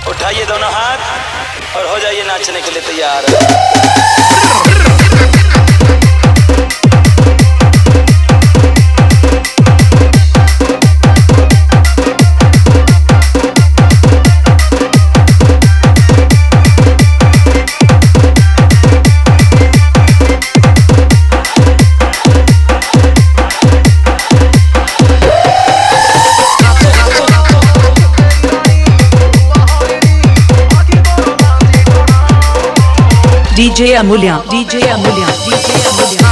उठाइए दोनों हाथ और हो जाइए नाचने के लिए तैयार। DJ Amulya, DJ Amulya, DJ Amulya.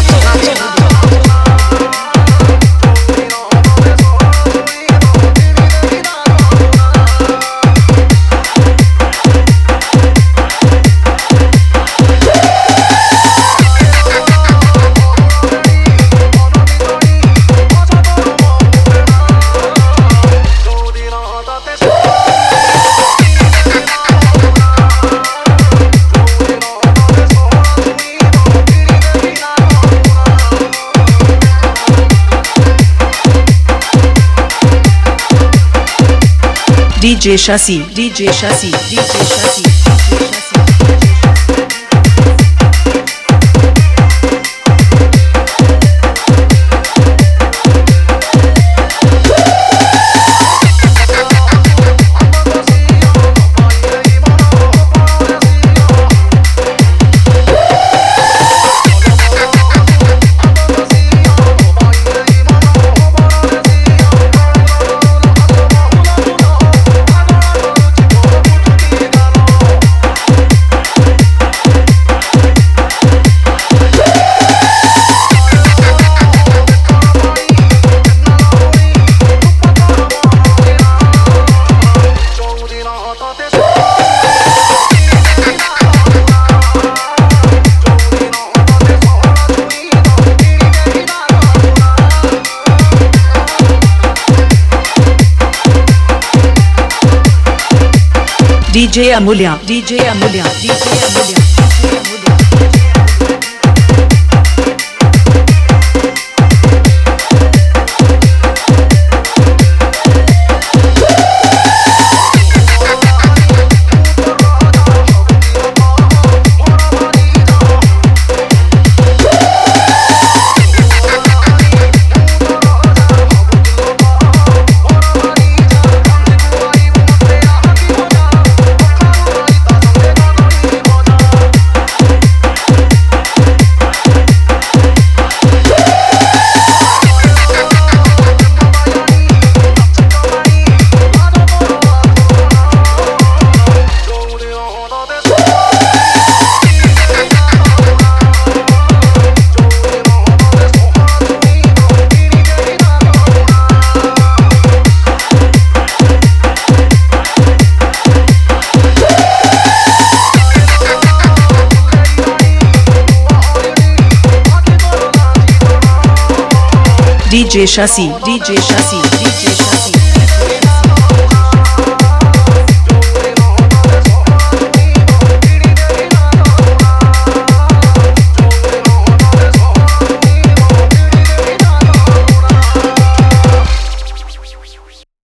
DJ Shasi, DJ Shasi, DJ Shasi, DJ Shasi. DJ Amulya, DJ Amulya, DJ Amulya, DJ Amulya. DJ Shasi, DJ Shasi, DJ Shasi.